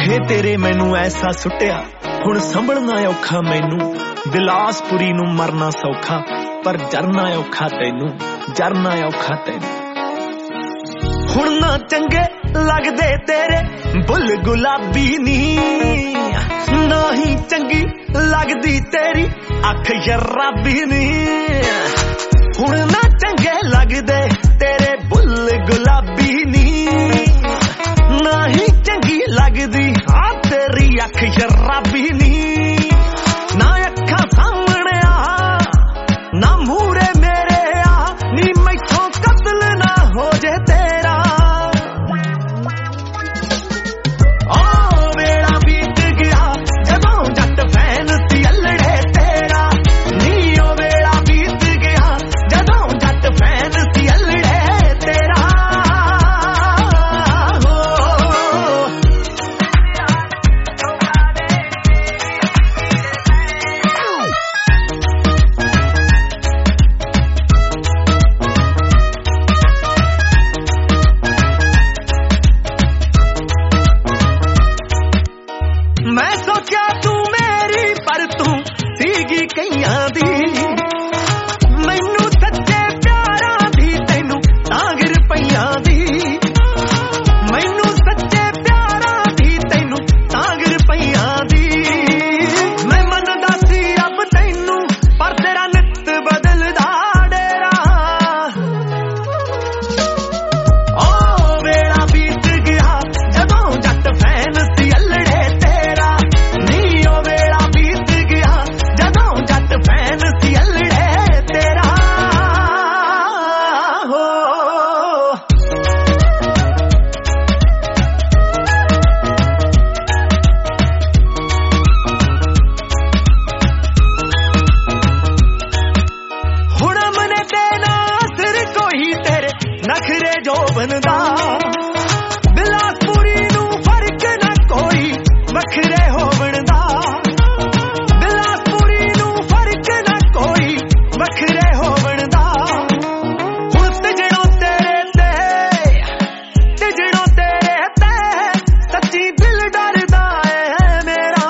ਔਖੇ ਤੇਰੇ ਮੈਨੂੰ ਐਸਾ ਸੁੱਟਿਆ, ਹੁਣ ਸੰਭਲਣਾ ਔਖਾ ਮੈਨੂੰ। ਬਿਲਾਸਪੁਰੀ ਨੂੰ ਮਰਨਾ ਸੌਖਾ, ਪਰ ਜਰਨਾ ਔਖਾ ਤੈਨੂੰ, ਜਰਨਾ ਔਖਾ ਤੈਨੂੰ। ਹੁਣ ਨਾ ਚੰਗੇ ਲੱਗਦੇ ਤੇਰੇ ਬੁੱਲ ਗੁਲਾਬੀ ਨੀ, ਨਾ ਹੀ ਚੰਗੀ ਲੱਗਦੀ ਤੇਰੀ ਅੱਖ ਸ਼ਰਾਬੀ ਨੀ। ਹੁਣ ਨਾ ਚੰਗੇ ਲੱਗਦੇ ਤੇਰੇ ਬੁੱਲ ਗੁਲਾਬੀ ਨੀ, ਨਾ ਹੀ ਚੰਗੀ ਲੱਗਦੀ ਆ ਤੇਰੀ ਅੱਖ ਸ਼ਰਾਬੀ ਨੀ। ਨਾ ਅੱਖਾਂ ਸਾਹਮਣੇ ਆ, ਨਾ ਮੂਹਰੇ ਮੇਰੇ ਆ ਨੀ, ਮੈਥੋਂ ਕਤਲ ਨਾ ਹੋ ਜੇ ਤੇਰਾ। ਵੇਲਾ ਬੀਤ ਗਿਆ ਜਦੋਂ ਜੱਟ ਫੈਨ ਸੀ ਅਲੜੇ ਤੇਰਾ ਨੀ, ਉਹ ਵੇਲਾ ਬੀਤ ਗਿਆ ਜਦੋਂ ਜੱਟ ਫੈਨ ਸੀ ਅਲੜੇ ਤੇਰਾ। ਮੈਂ ਸੋਚਿਆ ਤੂੰ ਮੇਰੀ ਪਰ ਤੂੰ ਸੀਗੀ ਕਈਆਂ ਦੀ, ਮੈਨੂੰ ਸੱਚੇ ਪਿਆਰਾਂ ਦੀ ਤੈਨੂੰ ਤਾਂਘ ਰੁਪਈਆਂ ਦੀ। ਮੈਨੂੰ ਸੱਚੇ ਪਿਆਰਾਂ ਦੀ ਤੈਨੂੰ ਤਾਂਘ ਰੁਪਈਆਂ ਦੀ। ਮੈਂ ਮੰਨਦਾ ਸੀ ਰੱਬ ਤੈਨੂੰ, ਪਰ ਤੇਰਾ ਨਿੱਤ ਬਦਲਦਾ ਡੇਰਾ। ਵੇਲਾ ਬੀਤ ਗਿਆ ਜਦੋਂ ਜੱਟ ਫੈਨ ਸੀ ਅਲੜੇ ਤੇਰਾ ਨੀ, ਉਹ ਵੇਲਾ ਬੀਤ ਗਿਆ ਜਦੋਂ ਜੱਟ ਫੈਨ ਸੀ ਅਲੜੇ ਤੇਰਾ। ਹੁਣ ਮਨੇ ਤੇ ਨਾ ਸਿਰ ਕੋਈ ਤੇਰੇ ਨਖਰੇ ਜੋਬਨ ਦਾ, ਬਿਲਾਸਪੁਰੀ ਨੂੰ ਫਰਕ ਨਾ ਕੋਈ ਵੱਖਰੇ ਹੋਵਣ ਦਾ। ਬਿਲਾਸਪੁਰੀ ਨੂੰ ਫਰਕ ਨਾ ਕੋਈ ਵੱਖਰੇ ਹੋਵਣ ਦਾ। ਹੁਣ ਤਜਣੋ ਤੇਰੇ ਤੇ, ਤਜਣੋ ਤੇਰੇ ਤੇ ਸੱਚੀ ਦਿਲ ਡਰਦਾ ਏ ਮੇਰਾ।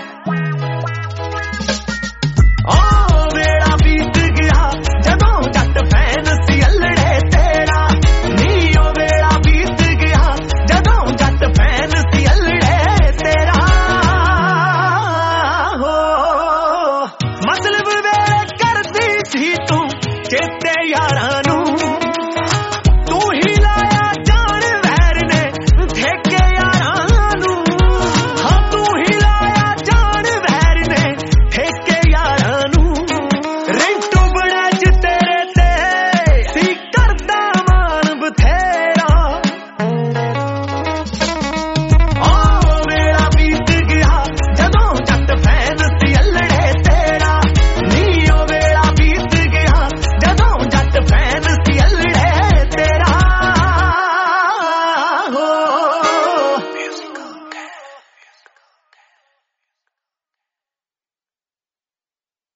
ਵੇਲਾ ਬੀਤ ਗਿਆ ਜਦੋਂ ਜੱਟ ਫੈਨ ਸੀ ਅਲੜੇ ਤੇਰਾ ਨੀ, ਉਹ ਵੇਲਾ ਬੀਤ ਗਿਆ ਜਦੋਂ ਜੱਟ ਫੈਨ ਸੀ ਅਲੜੇ ਤੇਰਾ। ਮਤਲਬ ਵੇ ਕਰਦੀ ਸੀ ਤੂੰ ਚੇਤੇ ਯਾਰਾਂ